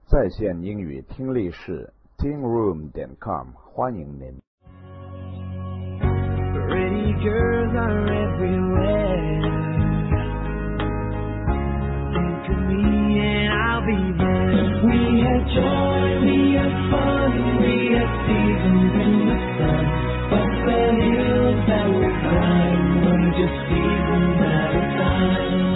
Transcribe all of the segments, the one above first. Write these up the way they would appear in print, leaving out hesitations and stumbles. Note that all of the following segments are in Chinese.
在线英语听力室 tingroom.com 欢迎您。 Pretty girls are everywhere. Think of me and I'll be there. We have joy, we have fun, we have seasons in the sun. But the hills that we climb are just seasons at a time.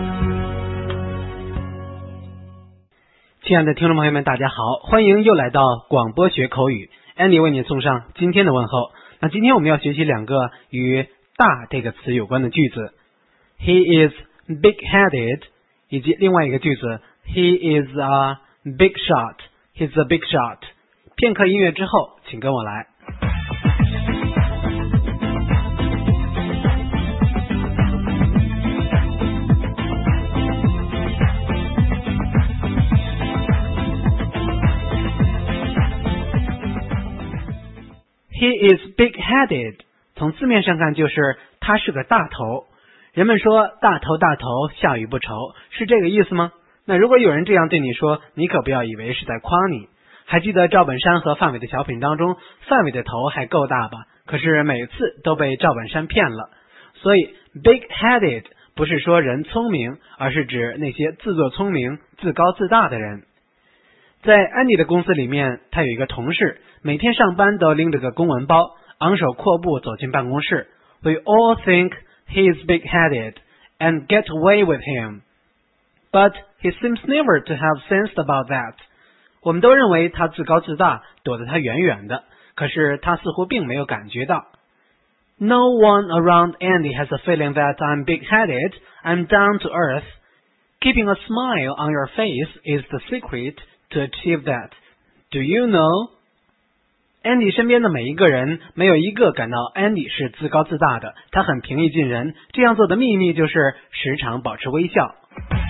亲爱的听众朋友们，大家好，欢迎又来到广播学口语 Andy 为你送上今天的问候。那今天我们要学习两个与大这个词有关的句子， He is big-headed 以及另外一个句子 He is a big shot. He's a big shot. 片刻音乐之后，请跟我来。He is big-headed 从字面上看就是他是个大头。人们说大头大头下雨不愁，是这个意思吗？那如果有人这样对你说，你可不要以为是在夸你。还记得赵本山和范伟的小品当中，范伟的头还够大吧，可是每次都被赵本山骗了。所以 big-headed 不是说人聪明，而是指那些自作聪明自高自大的人。在安迪的公司里面，他有一个同事，每天上班都拎着个公文包，昂首阔步走进办公室。We all think he is big-headed and get away with him, but he seems never to have sensed about that. 我们都认为他自高自大，躲得他远远的，可是他似乎并没有感觉到。No one around Andy has a feeling that I'm big-headed, I'm down to earth. Keeping a smile on your face is the secret to achieve that. Do you know? Andy 身边的每一个人，没有一个感到 Andy 是自高自大的，他很平易近人，这样做的秘密就是时常保持微笑。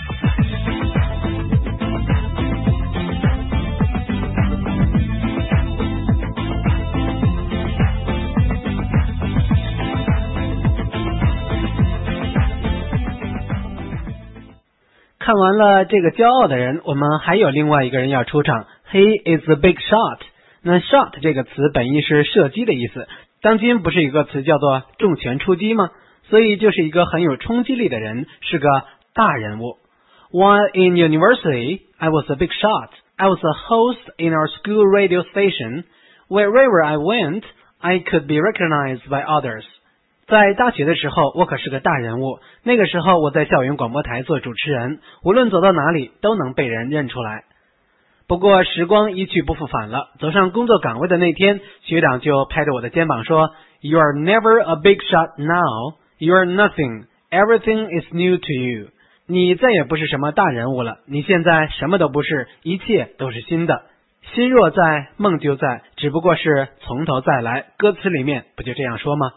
看完了这个骄傲的人，我们还有另外一个人要出场。He is a big shot. 那 shot 这个词本意是射击的意思，当今不是有个词叫做重拳出击吗？所以就是一个很有冲击力的人，是个大人物。While in university, I was a big shot. I was a host in our school radio station. Wherever I went, I could be recognized by others. 在大学的时候，我可是个大人物。那个时候我在校园广播台做主持人，无论走到哪里都能被人认出来。不过时光一去不复返了，走上工作岗位的那天，学长就拍着我的肩膀说 You are never a big shot now. You are nothing. Everything is new to you. 你再也不是什么大人物了，你现在什么都不是，一切都是新的。心若在，梦就在，只不过是从头再来。歌词里面不就这样说吗？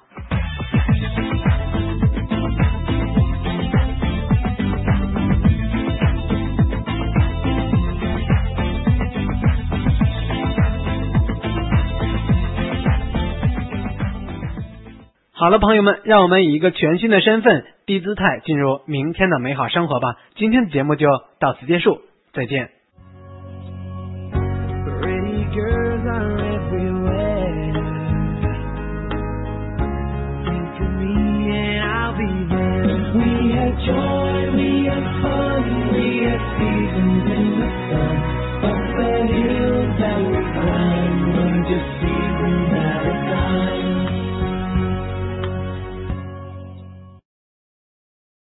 好了，朋友们，让我们以一个全新的身份，低姿态进入明天的美好生活吧。今天的节目就到此结束，再见。 Pretty girls are everywhere. Think of me and I'll be there. We have joy, we have fun, we have seasons in the sun. But the hills that we climb are just seasons.